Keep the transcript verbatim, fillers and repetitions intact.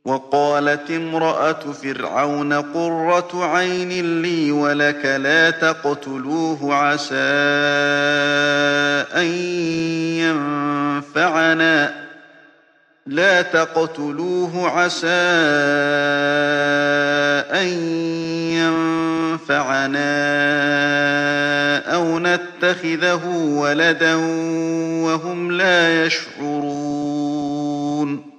وقالت امرأة فرعون قرة عين لي ولك لا تقتلوه عسى أن ينفعنا لا تقتلوه عسى أن ينفعنا أو نتخذه ولدا وهم لا يشعرون